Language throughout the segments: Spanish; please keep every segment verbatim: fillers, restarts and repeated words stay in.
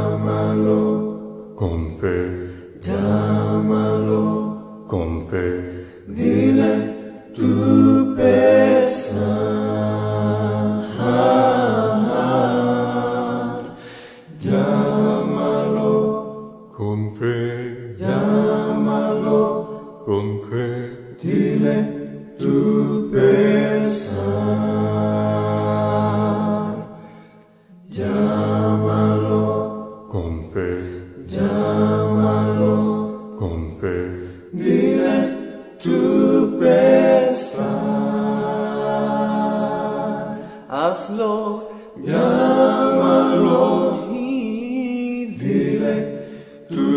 llámalo con fe, llámalo con fe. Dile tu pesar. Llámalo con fe, llámalo con fe. Dile tu pesar. Llámalo con fe, llámalo con fe. Dile tu pesar. Hazlo, Llámalo y Dile tu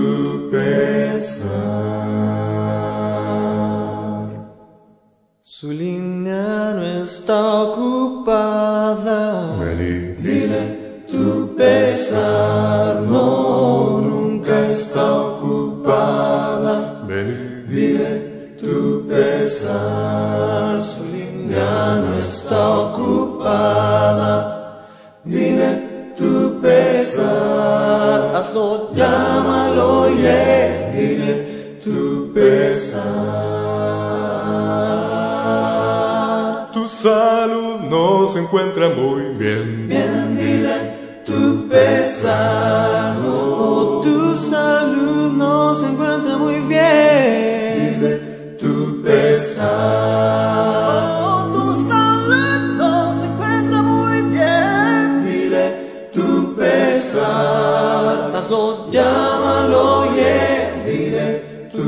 pesar. su línea no está ocupada. Vení, Dile tu pesar, no, nunca está ocupada. vení, Dile tu pesar, su línea no está ocupada. Dile tu pesar, Hazlo, llámalo, yeah, dile tu pesar. tu salud no se encuentra muy bien. Bien, dile tu pesar, no, tu salud no se encuentra muy bien. dile tu pesar. Tu salud no se encuentra muy bien. Dile tu pesar, Hazlo, llámalo, yeah, dile tu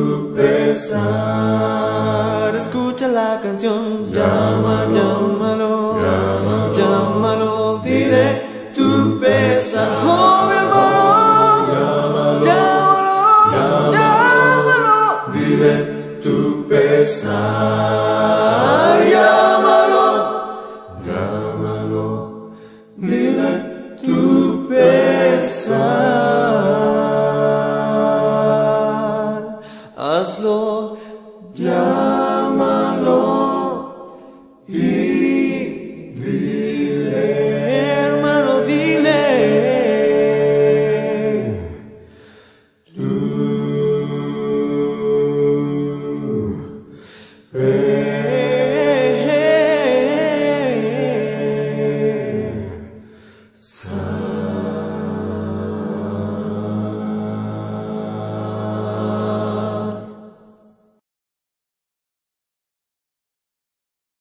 pesar. escucha la canción. Llámalo, llámalo, llámalo, llámalo, Dile tu pesar, oh, mi hermano, llámalo, llámalo. dile tu pesar. Llámalo, llámalo, dile tu pesar.